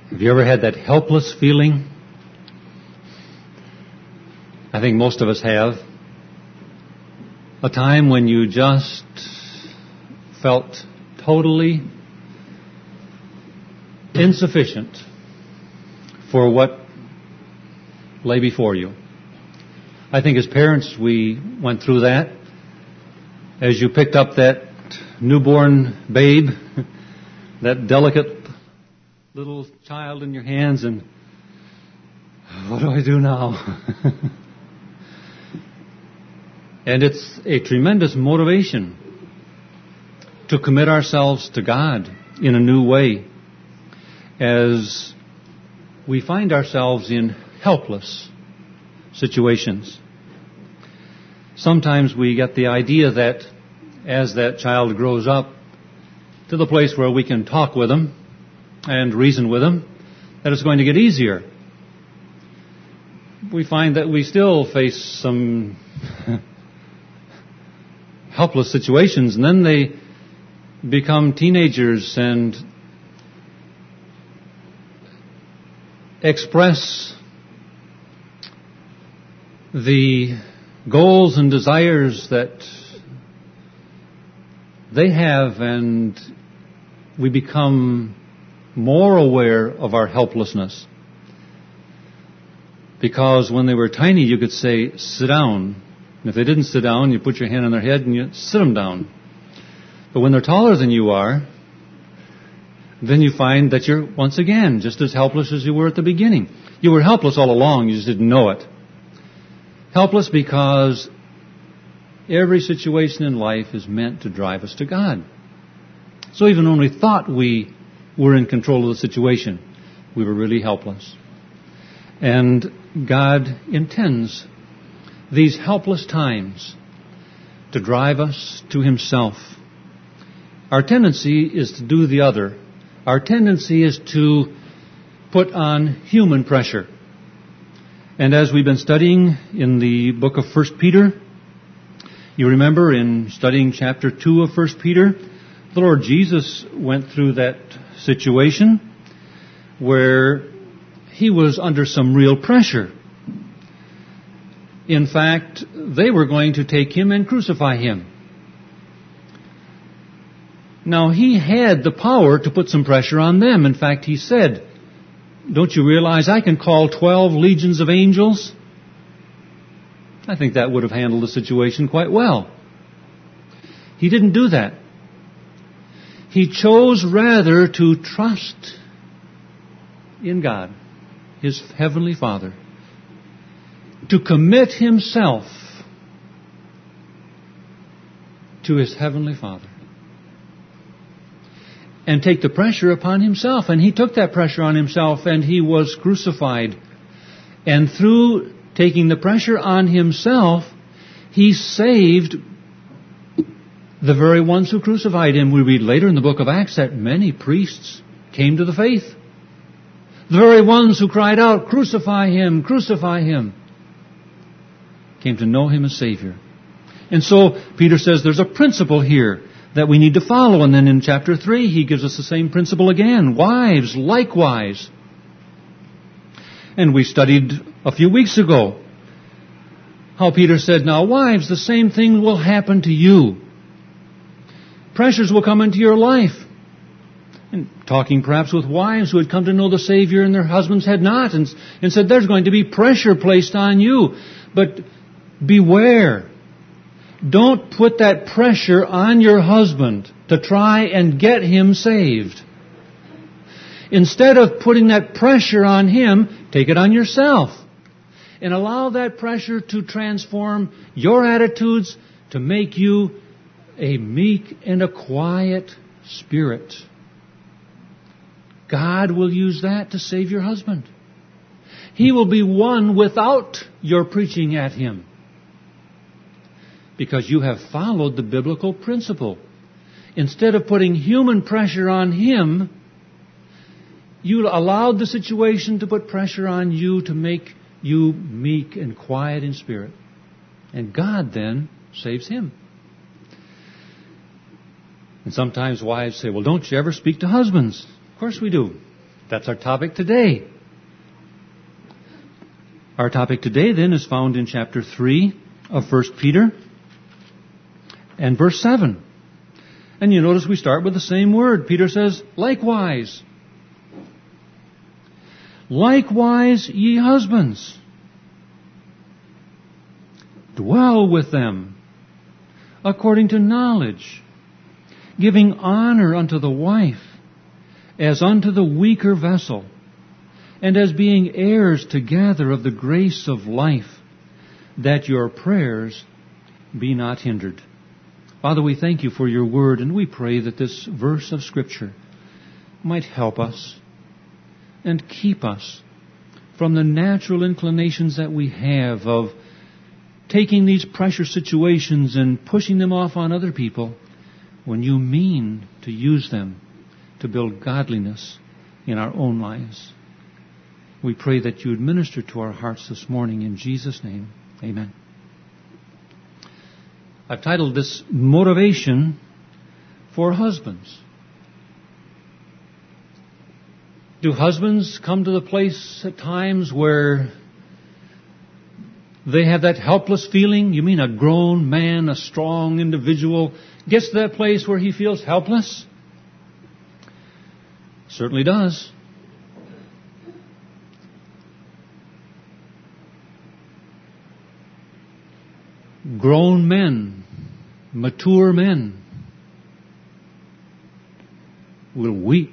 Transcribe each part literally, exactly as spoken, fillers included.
Have you ever had that helpless feeling? I think most of us have. A time when you just felt totally insufficient for what lay before you. I think as parents we went through that. As you picked up that newborn babe, that delicate little child in your hands, and what do I do now? And it's a tremendous motivation to commit ourselves to God in a new way as we find ourselves in helpless situations. Sometimes we get the idea that as that child grows up to the place where we can talk with them and reason with them, that it's going to get easier. We find that we still face some helpless situations, and then they become teenagers and express the goals and desires that they have, and we become more aware of our helplessness. Because when they were tiny, you could say, sit down. And if they didn't sit down, you put your hand on their head and you sit them down. But when they're taller than you are, then you find that you're, once again, just as helpless as you were at the beginning. You were helpless all along, you just didn't know it. Helpless because every situation in life is meant to drive us to God. So even when we thought we were in control of the situation, we were really helpless. And God intends these helpless times to drive us to Himself. Our tendency is to do the other. Our tendency is to put on human pressure. And as we've been studying in the book of First Peter, you remember in studying chapter two of First Peter, the Lord Jesus went through that situation where He was under some real pressure. In fact, they were going to take Him and crucify Him. Now, He had the power to put some pressure on them. In fact, He said, don't you realize I can call twelve legions of angels? I think that would have handled the situation quite well. He didn't do that. He chose rather to trust in God, His Heavenly Father, to commit Himself to His Heavenly Father and take the pressure upon Himself. And He took that pressure on Himself, and He was crucified. And through taking the pressure on Himself, He saved the very ones who crucified Him. We read later in the book of Acts that many priests came to the faith. The very ones who cried out, crucify Him, crucify Him, came to know Him as Savior. And so Peter says there's a principle here that we need to follow. And then in chapter three, he gives us the same principle again. Wives, likewise. And we studied a few weeks ago how Peter said, now wives, the same thing will happen to you. Pressures will come into your life. And talking perhaps with wives who had come to know the Savior and their husbands had not, and, and said there's going to be pressure placed on you. But beware. Don't put that pressure on your husband to try and get him saved. Instead of putting that pressure on him, take it on yourself. And allow that pressure to transform your attitudes to make you a meek and a quiet spirit. God will use that to save your husband. He will be won without your preaching at him, because you have followed the biblical principle. Instead of putting human pressure on him, you allowed the situation to put pressure on you to make you meek and quiet in spirit. And God then saves him. And sometimes wives say, well, don't you ever speak to husbands? Of course we do. That's our topic today. Our topic today then is found in chapter three of First Peter and verse seven. And you notice we start with the same word. Peter says, likewise. Likewise, ye husbands, dwell with them according to knowledge, giving honor unto the wife as unto the weaker vessel, and as being heirs together of the grace of life, that your prayers be not hindered. Father, we thank you for your word, and we pray that this verse of Scripture might help us and keep us from the natural inclinations that we have of taking these pressure situations and pushing them off on other people when you mean to use them to build godliness in our own lives. We pray that you would minister to our hearts this morning in Jesus' name. Amen. I've titled this Motivation for Husbands. Do husbands come to the place at times where they have that helpless feeling? You mean a grown man, a strong individual, gets to that place where he feels helpless? Certainly does. Grown men, mature men, will weep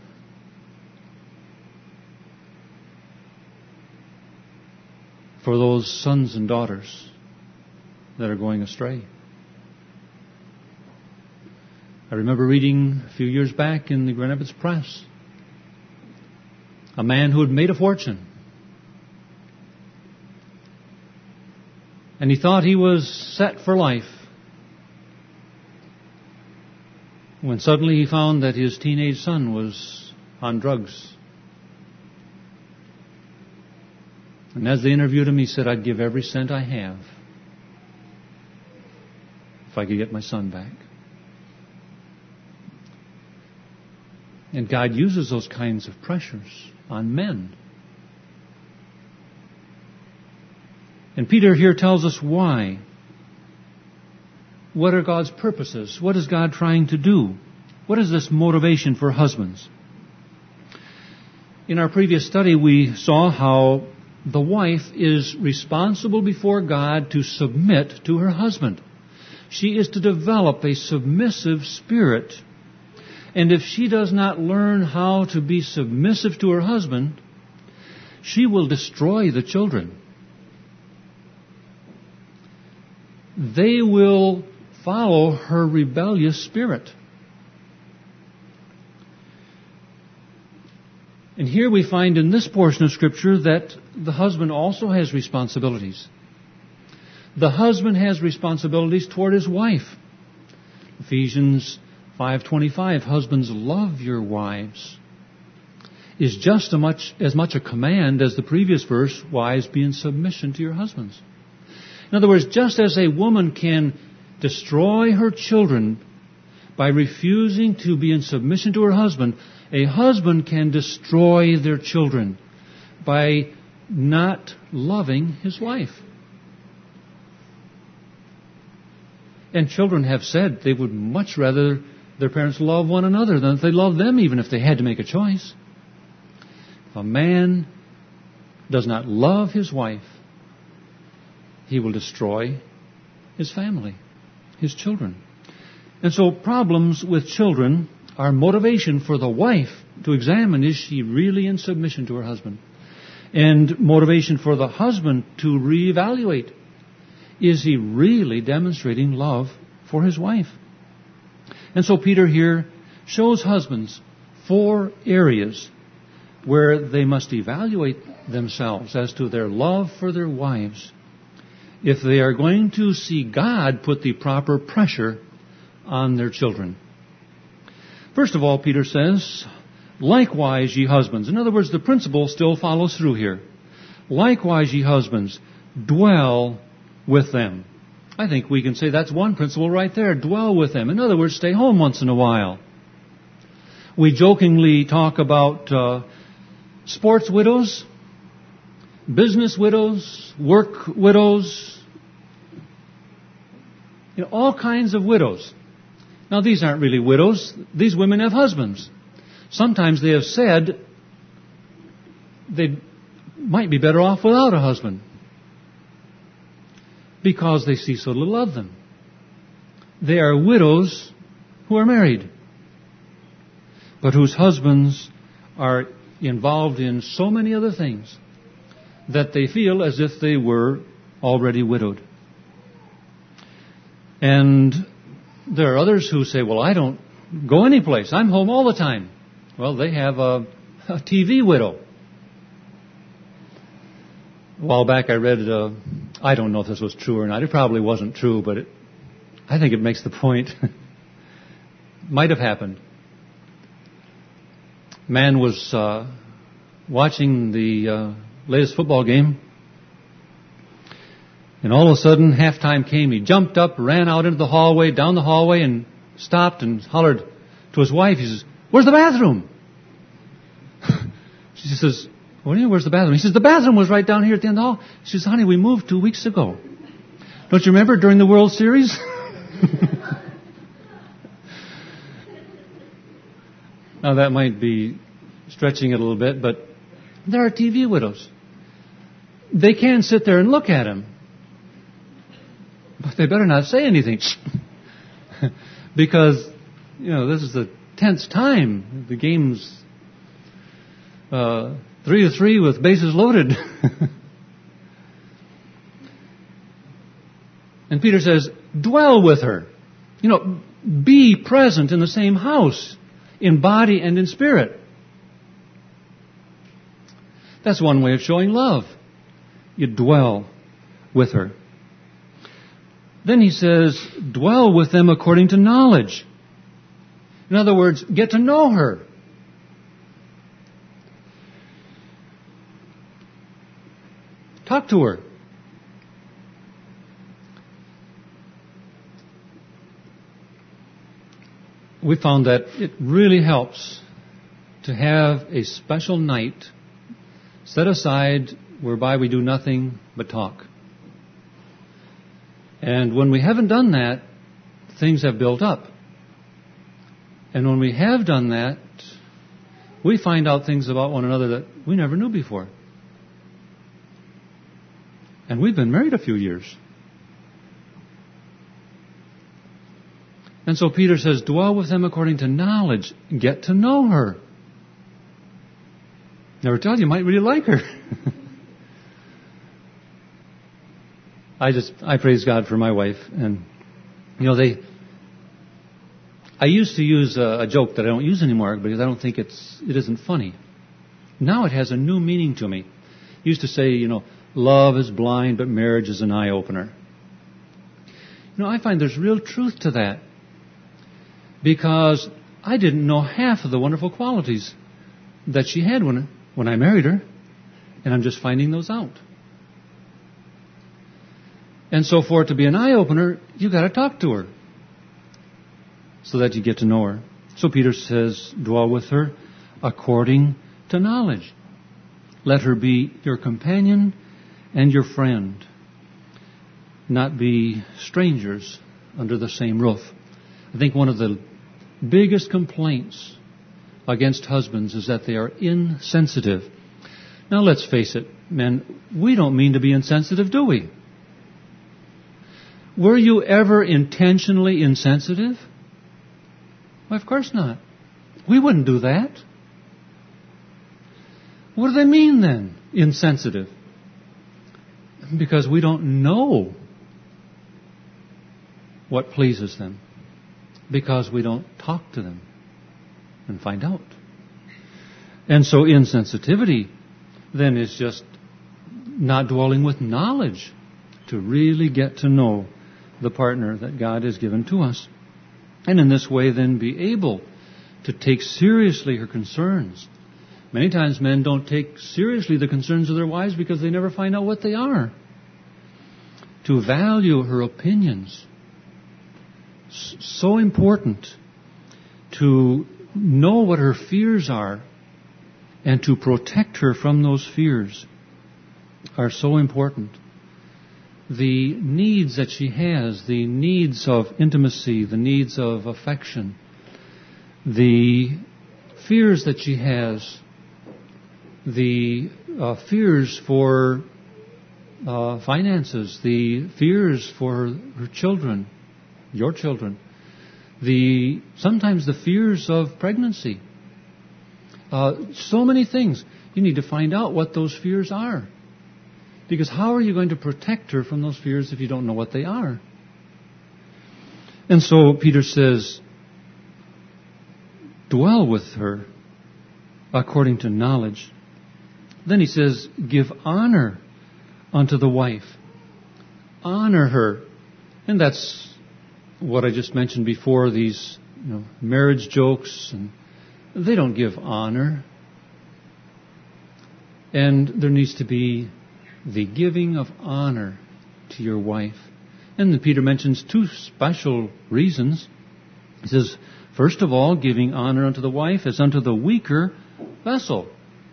for those sons and daughters that are going astray. I remember reading a few years back in the Grand Rapids Press, a man who had made a fortune. And he thought he was set for life, when suddenly he found that his teenage son was on drugs. And as they interviewed him, he said, I'd give every cent I have if I could get my son back. And God uses those kinds of pressures on men. And Peter here tells us why. What are God's purposes? What is God trying to do? What is this motivation for husbands? In our previous study, we saw how the wife is responsible before God to submit to her husband. She is to develop a submissive spirit. And if she does not learn how to be submissive to her husband, she will destroy the children. They will follow her rebellious spirit. And here we find in this portion of Scripture that the husband also has responsibilities. The husband has responsibilities toward his wife. Ephesians five twenty-five, husbands, love your wives, is just as much, as much a command as the previous verse, wives, be in submission to your husbands. In other words, just as a woman can destroy her children by refusing to be in submission to her husband, a husband can destroy their children by not loving his wife. And children have said they would much rather their parents love one another than if they love them, even if they had to make a choice. If a man does not love his wife, he will destroy his family, his children. And so problems with children are motivation for the wife to examine, is she really in submission to her husband? And motivation for the husband to reevaluate, is he really demonstrating love for his wife? And so Peter here shows husbands four areas where they must evaluate themselves as to their love for their wives if they are going to see God put the proper pressure on their children. First of all, Peter says, likewise, ye husbands. In other words, the principle still follows through here. Likewise, ye husbands, dwell with them. I think we can say that's one principle right there. Dwell with them. In other words, stay home once in a while. We jokingly talk about uh, sports widows, business widows, work widows, you know, all kinds of widows. Now, these aren't really widows. These women have husbands. Sometimes they have said they might be better off without a husband because they see so little of them. They are widows who are married, but whose husbands are involved in so many other things that they feel as if they were already widowed. And there are others who say, well, I don't go anyplace. I'm home all the time. Well, they have a, a T V widow. A while back I read, uh, I don't know if this was true or not. It probably wasn't true, but it, I think it makes the point. Might have happened. Man was uh, watching the uh, latest football game, and all of a sudden, halftime came. He jumped up, ran out into the hallway, down the hallway, and stopped and hollered to his wife. He says, "Where's the bathroom?" She says, "What do you mean, where's the bathroom?" He says, "The bathroom was right down here at the end of the hall." She says, "Honey, we moved two weeks ago. Don't you remember during the World Series?" Now, that might be stretching it a little bit, but there are T V widows. They can sit there and look at him, but they better not say anything. Because, you know, this is the tenth time. The game's uh, three to three with bases loaded. And Peter says, dwell with her. You know, be present in the same house, in body and in spirit. That's one way of showing love. You dwell with her. Then he says, dwell with them according to knowledge. In other words, get to know her. Talk to her. We found that it really helps to have a special night set aside whereby we do nothing but talk. And when we haven't done that, things have built up. And when we have done that, we find out things about one another that we never knew before. And we've been married a few years. And so Peter says, dwell with them according to knowledge. Get to know her. Never tell you, you might really like her. I just, I praise God for my wife. And, you know, they, I used to use a, a joke that I don't use anymore because I don't think it's, it isn't funny. Now it has a new meaning to me. I used to say, you know, love is blind, but marriage is an eye-opener. You know, I find there's real truth to that. Because I didn't know half of the wonderful qualities that she had when, when I married her. And I'm just finding those out. And so for it to be an eye-opener, you've got to talk to her so that you get to know her. So Peter says, dwell with her according to knowledge. Let her be your companion and your friend, not be strangers under the same roof. I think one of the biggest complaints against husbands is that they are insensitive. Now let's face it, men, we don't mean to be insensitive, do we? Were you ever intentionally insensitive? Well, of course not. We wouldn't do that. What do they mean then, insensitive? Because we don't know what pleases them. Because we don't talk to them and find out. And so insensitivity then is just not dwelling with knowledge to really get to know the partner that God has given to us. And in this way then be able to take seriously her concerns. Many times men don't take seriously the concerns of their wives because they never find out what they are. To value her opinions. So important to know what her fears are and to protect her from those fears are so important. The needs that she has, the needs of intimacy, the needs of affection, the fears that she has, the uh, fears for uh, finances, the fears for her children, your children, the sometimes the fears of pregnancy. Uh, so many things. You need to find out what those fears are. Because how are you going to protect her from those fears if you don't know what they are? And so Peter says, dwell with her according to knowledge. Then he says, give honor unto the wife. Honor her. And that's what I just mentioned before, these you know, marriage jokes, and they don't give honor. And there needs to be the giving of honor to your wife. And then Peter mentions two special reasons. He says, first of all, giving honor unto the wife as unto the weaker vessel.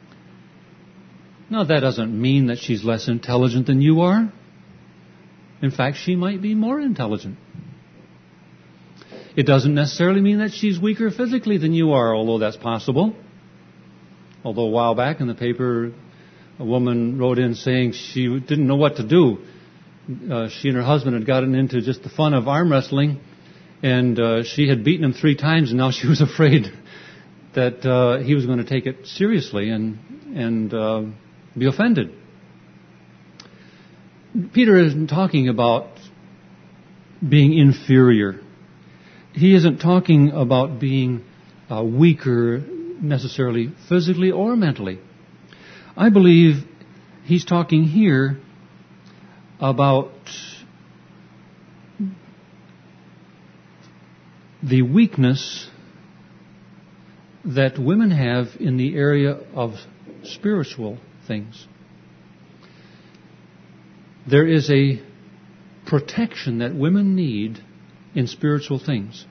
Now, that doesn't mean that she's less intelligent than you are. In fact, she might be more intelligent. It doesn't necessarily mean that she's weaker physically than you are, although that's possible. Although a while back in the paper, a woman wrote in saying she didn't know what to do. Uh, she and her husband had gotten into just the fun of arm wrestling, and uh, she had beaten him three times, and now she was afraid that uh, he was going to take it seriously and and uh, be offended. Peter isn't talking about being inferior. He isn't talking about being uh, weaker necessarily physically or mentally. I believe he's talking here about the weakness that women have in the area of spiritual things. There is a protection that women need in spiritual things.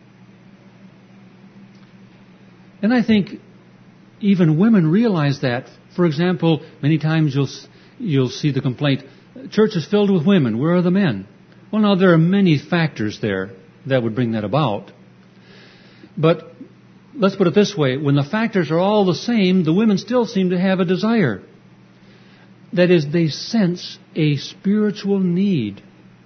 And I think even women realize that. For example, many times you'll you'll see the complaint, church is filled with women, where are the men? Well, now there are many factors there that would bring that about. But let's put it this way, when the factors are all the same, the women still seem to have a desire. That is, they sense a spiritual need.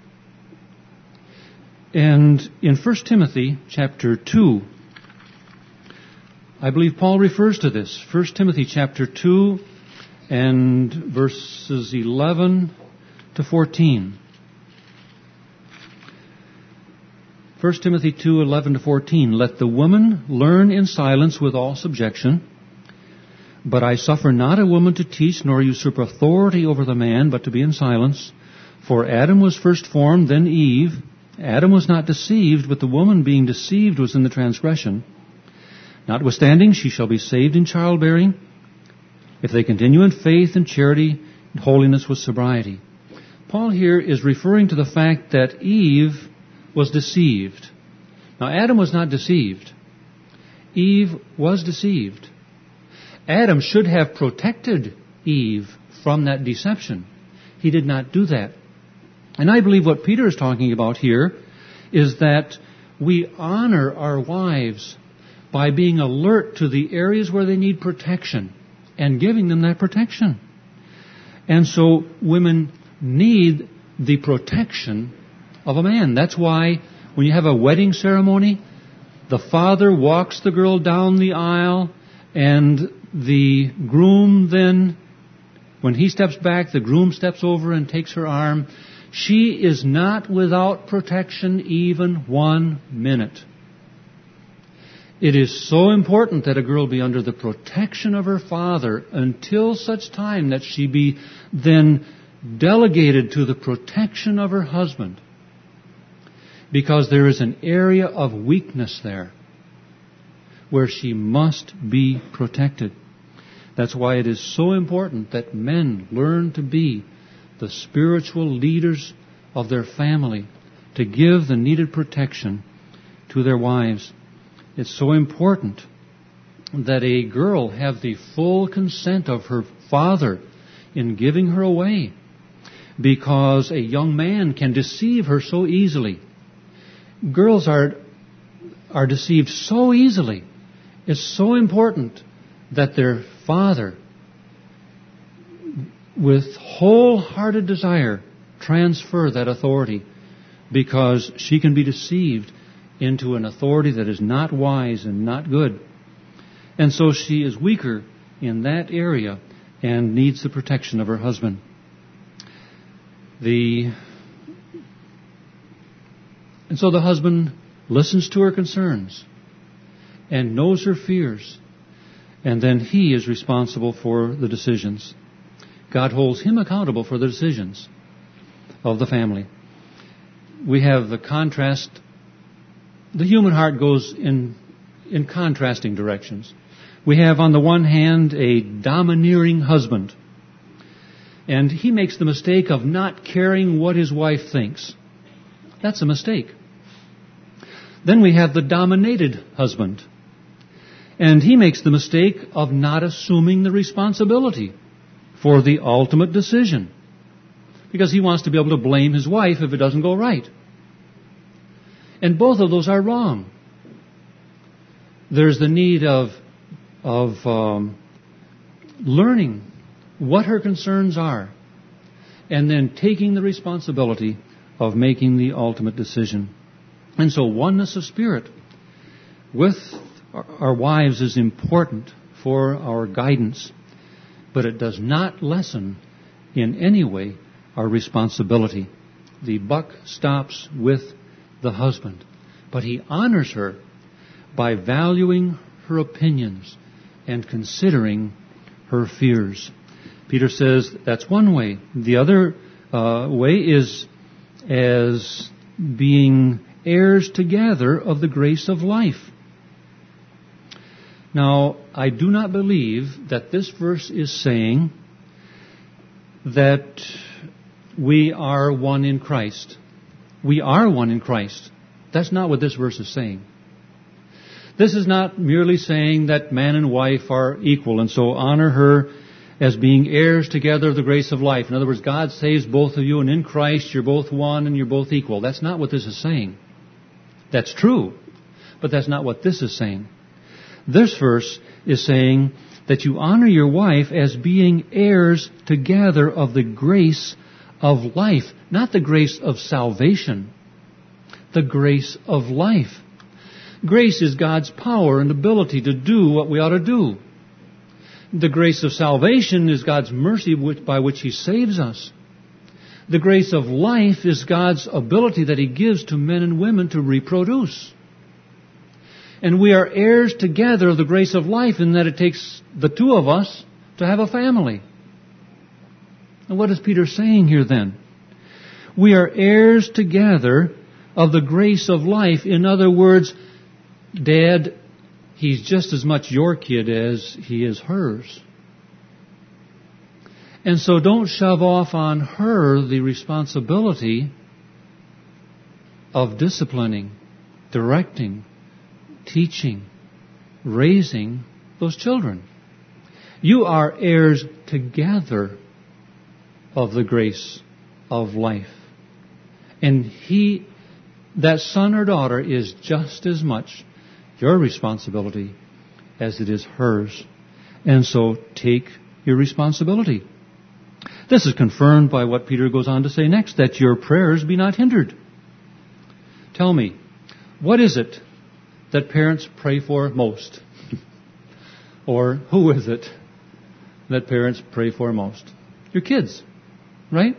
And in First Timothy chapter two, I believe Paul refers to this. First Timothy chapter two and verses eleven to fourteen. First Timothy two, eleven to fourteen. Let the woman learn in silence with all subjection. But I suffer not a woman to teach nor usurp authority over the man, but to be in silence. For Adam was first formed, then Eve. Adam was not deceived, but the woman being deceived was in the transgression. Notwithstanding, she shall be saved in childbearing, if they continue in faith and charity and holiness with sobriety. Paul here is referring to the fact that Eve was deceived. Now, Adam was not deceived. Eve was deceived. Adam should have protected Eve from that deception. He did not do that. And I believe what Peter is talking about here is that we honor our wives by being alert to the areas where they need protection and giving them that protection. And so women need the protection of a man. That's why when you have a wedding ceremony, the father walks the girl down the aisle, and the groom then, when he steps back, the groom steps over and takes her arm. She is not without protection even one minute. It is so important that a girl be under the protection of her father until such time that she be then delegated to the protection of her husband. Because there is an area of weakness there where she must be protected. That's why it is so important that men learn to be the spiritual leaders of their family, to give the needed protection to their wives. It's so important that a girl have the full consent of her father in giving her away, because a young man can deceive her so easily. Girls are are deceived so easily. It's so important that their father, with wholehearted desire, transfer that authority, because she can be deceived into an authority that is not wise and not good. And so she is weaker in that area and needs the protection of her husband. The and so the husband listens to her concerns and knows her fears, and then he is responsible for the decisions. God holds him accountable for the decisions of the family. We have the contrast. The human heart goes in in contrasting directions. We have on the one hand a domineering husband, and he makes the mistake of not caring what his wife thinks. That's a mistake. Then we have the dominated husband, and he makes the mistake of not assuming the responsibility for the ultimate decision, because he wants to be able to blame his wife if it doesn't go right. And both of those are wrong. There's the need of of um, learning what her concerns are, and then taking the responsibility of making the ultimate decision. And so oneness of spirit with our wives is important for our guidance, but it does not lessen in any way our responsibility. The buck stops with the husband, but he honors her by valuing her opinions and considering her fears. Peter says that's one way. The other uh, way is as being heirs together of the grace of life. Now, I do not believe that this verse is saying that we are one in Christ. We are one in Christ. That's not what this verse is saying. This is not merely saying that man and wife are equal, and so honor her as being heirs together of the grace of life. In other words, God saves both of you, and in Christ you're both one and you're both equal. That's not what this is saying. That's true, but that's not what this is saying. This verse is saying that you honor your wife as being heirs together of the grace of life, not the grace of salvation, the grace of life. Grace is God's power and ability to do what we ought to do. The grace of salvation is God's mercy by which He saves us. The grace of life is God's ability that He gives to men and women to reproduce. And we are heirs together of the grace of life in that it takes the two of us to have a family. And what is Peter saying here then? We are heirs together of the grace of life. In other words, Dad, he's just as much your kid as he is hers. And so don't shove off on her the responsibility of disciplining, directing, teaching, raising those children. You are heirs together of the grace of life. And he, that son or daughter, is just as much your responsibility as it is hers. And so take your responsibility. This is confirmed by what Peter goes on to say next, that your prayers be not hindered. Tell me, what is it that parents pray for most? Or who is it that parents pray for most? Your kids, right?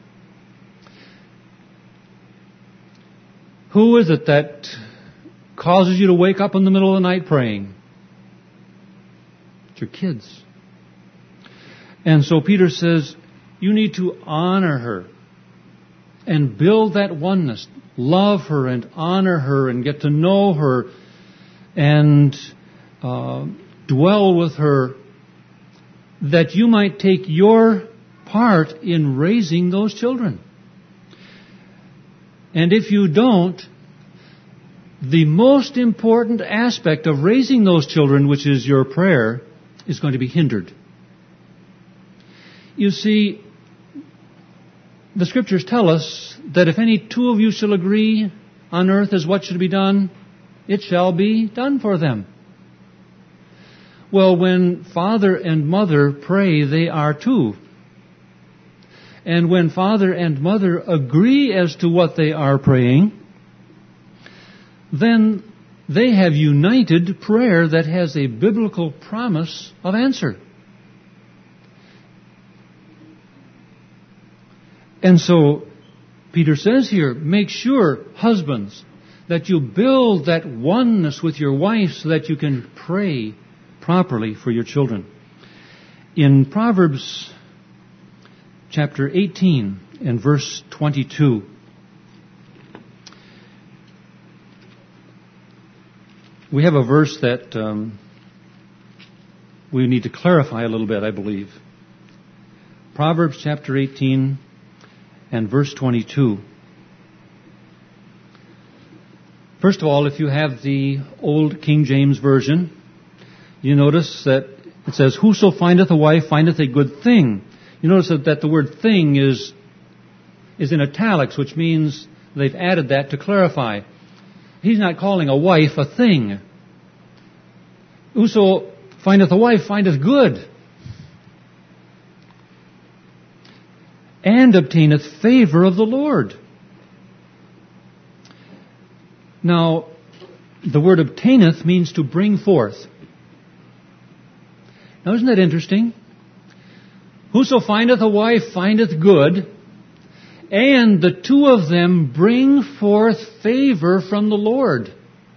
Who is it that causes you to wake up in the middle of the night praying? It's your kids. And so Peter says, you need to honor her and build that oneness. Love her and honor her and get to know her and uh, dwell with her, that you might take your part in raising those children. And if you don't, the most important aspect of raising those children, which is your prayer, is going to be hindered. You see, the Scriptures tell us that if any two of you shall agree on earth as what should be done, it shall be done for them. Well, when father and mother pray, they are two. And when father and mother agree as to what they are praying, then they have united prayer that has a biblical promise of answer. And so, Peter says here, make sure, husbands, that you build that oneness with your wife so that you can pray properly for your children. In Proverbs chapter eighteen and verse twenty-two, we have a verse that um, we need to clarify a little bit, I believe. Proverbs chapter eighteen and verse twenty-two. First of all, if you have the old King James Version, you notice that it says, whoso findeth a wife findeth a good thing. You notice that, that the word thing is, is in italics, which means they've added that to clarify. He's not calling a wife a thing. Whoso findeth a wife findeth good, and obtaineth favor of the Lord. Now, the word obtaineth means to bring forth. Now, isn't that interesting? Whoso findeth a wife findeth good, and the two of them bring forth favor from the Lord.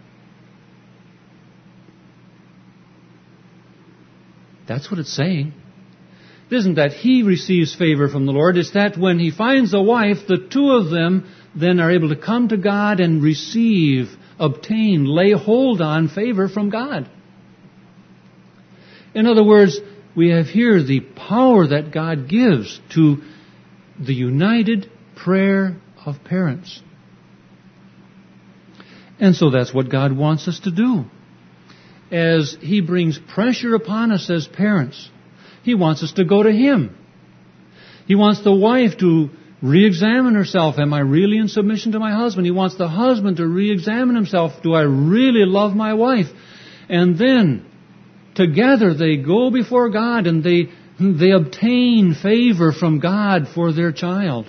That's what it's saying. It isn't that he receives favor from the Lord. It's that when he finds a wife, the two of them then are able to come to God and receive, obtain, lay hold on favor from God. In other words, we have here the power that God gives to the united prayer of parents. And so that's what God wants us to do. As He brings pressure upon us as parents, He wants us to go to Him. He wants the wife to re-examine herself. Am I really in submission to my husband? He wants the husband to re-examine himself. Do I really love my wife? And then, together they go before God and they, they obtain favor from God for their child.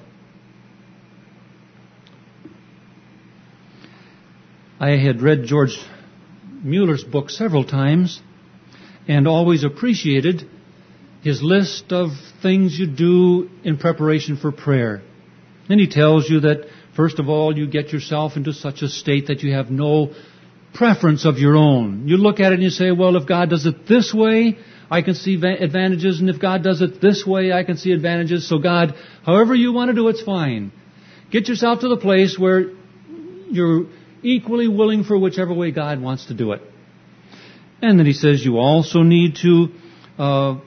I had read George Mueller's book several times and always appreciated his list of things you do in preparation for prayer. And he tells you that, first of all, you get yourself into such a state that you have no preference of your own. You look at it and you say, well, if God does it this way, I can see advantages, and if God does it this way, I can see advantages. So God, however you want to do it's fine. Get yourself to the place where you're equally willing for whichever way God wants to do it. And then he says you also need to uh,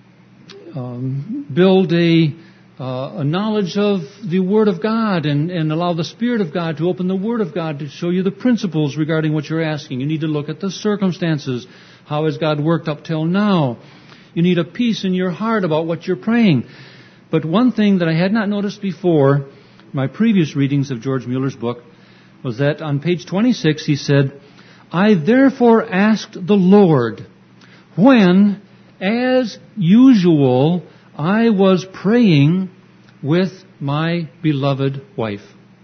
um, build a Uh, a knowledge of the Word of God and, and allow the Spirit of God to open the Word of God to show you the principles regarding what you're asking. You need to look at the circumstances. How has God worked up till now? You need a peace in your heart about what you're praying. But one thing that I had not noticed before, my previous readings of George Mueller's book, was that on page twenty-six he said, I therefore asked the Lord when, as usual, I was praying with my beloved wife.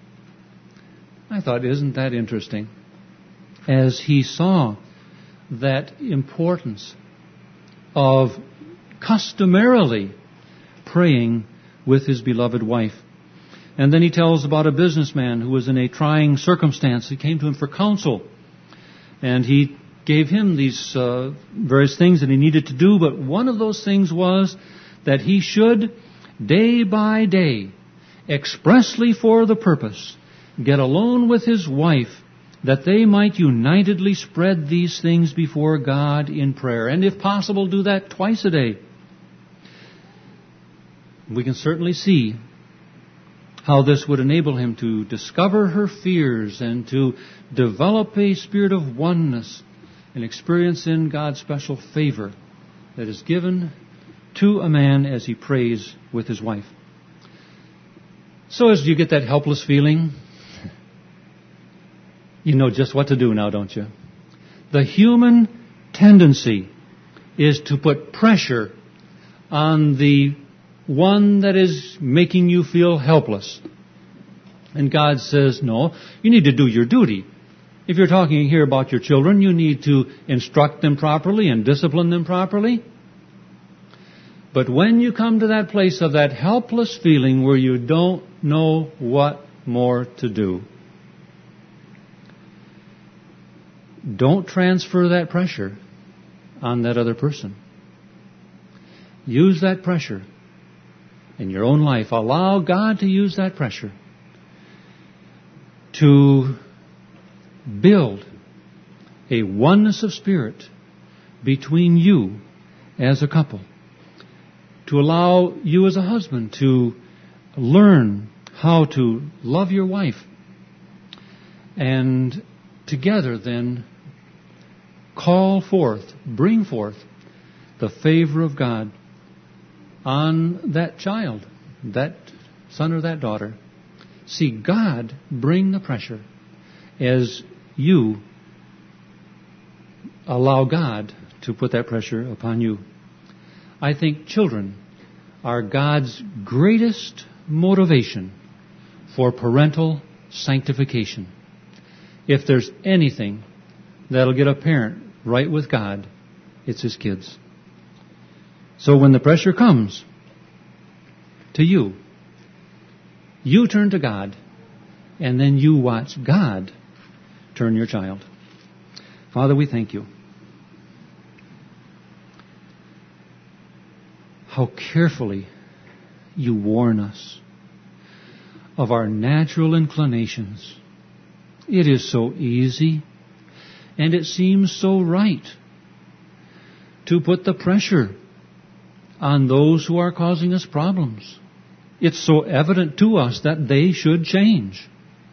I thought, isn't that interesting? As he saw that importance of customarily praying with his beloved wife. And then he tells about a businessman who was in a trying circumstance. He came to him for counsel. And he gave him these uh, various things that he needed to do. But one of those things was that he should, day by day, expressly for the purpose, get alone with his wife, that they might unitedly spread these things before God in prayer. And if possible, do that twice a day. We can certainly see how this would enable him to discover her fears and to develop a spirit of oneness and experience in God's special favor that is given to a man as he prays with his wife. So as you get that helpless feeling, you know just what to do now, don't you? The human tendency is to put pressure on the one that is making you feel helpless. And God says, no, you need to do your duty. If you're talking here about your children, you need to instruct them properly and discipline them properly. But when you come to that place of that helpless feeling where you don't know what more to do, don't transfer that pressure on that other person. Use that pressure in your own life. Allow God to use that pressure to build a oneness of spirit between you as a couple. To allow you as a husband to learn how to love your wife. And together then call forth, bring forth the favor of God on that child, that son or that daughter. See God bring the pressure as you allow God to put that pressure upon you. I think children are God's greatest motivation for parental sanctification. If there's anything that'll get a parent right with God, it's his kids. So when the pressure comes to you, you turn to God, and then you watch God turn your child. Father, we thank you. How carefully you warn us of our natural inclinations. It is so easy, and it seems so right to put the pressure on those who are causing us problems. It's so evident to us that they should change.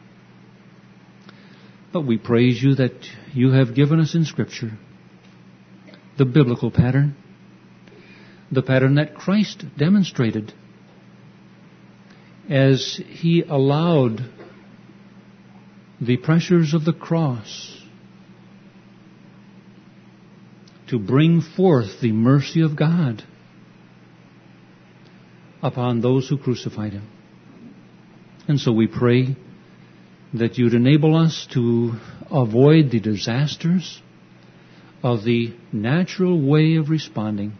But we praise you that you have given us in Scripture the biblical pattern, the pattern that Christ demonstrated as he allowed the pressures of the cross to bring forth the mercy of God upon those who crucified him. And so we pray that you'd enable us to avoid the disasters of the natural way of responding.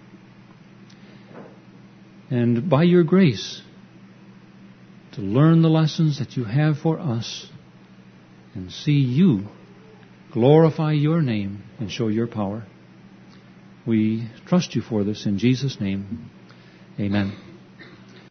And by your grace, to learn the lessons that you have for us and see you glorify your name and show your power. We trust you for this in Jesus' name. Amen.